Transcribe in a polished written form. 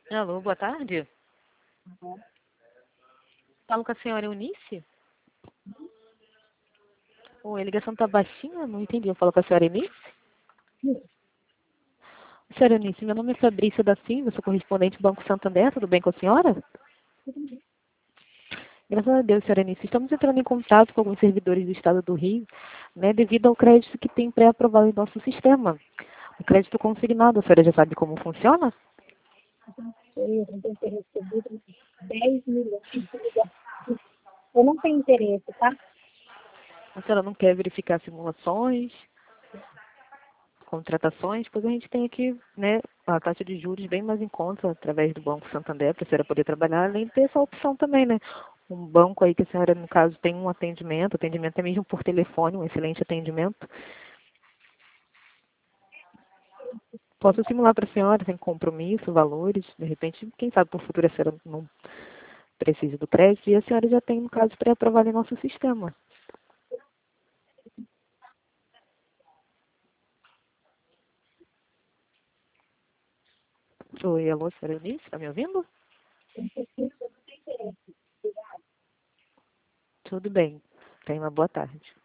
Alô, boa tarde. Uhum. Falo com a senhora Eunice? Oi, a ligação tá baixinha? Não entendi. Eu falo com a senhora Eunice? Senhora Eunice, meu nome é Fabrícia da Silva, sou correspondente do Banco Santander. Tudo bem com a senhora? Graças a Deus, senhora Eunice. Estamos entrando em contato com alguns servidores do Estado do Rio, né, devido ao crédito que tem pré-aprovado em nosso sistema. O crédito consignado, a senhora já sabe como funciona? Eu tenho que ter recebido 10 milhões de ligações. Eu não tenho interesse, tá? A senhora não quer verificar simulações, contratações? Pois a gente tem aqui, né, a taxa de juros bem mais em conta através do Banco Santander para a senhora poder trabalhar, além de ter essa opção também, né? Um banco aí que a senhora, no caso, tem um atendimento é mesmo por telefone, um excelente atendimento. Posso simular para a senhora, sem compromisso, valores, de repente, quem sabe por futuro a senhora não precisa do crédito e a senhora já tem, no caso, pré-aprovado em nosso sistema. Oi, alô, senhora Eunice, está me ouvindo? Tudo bem. Tenha uma boa tarde.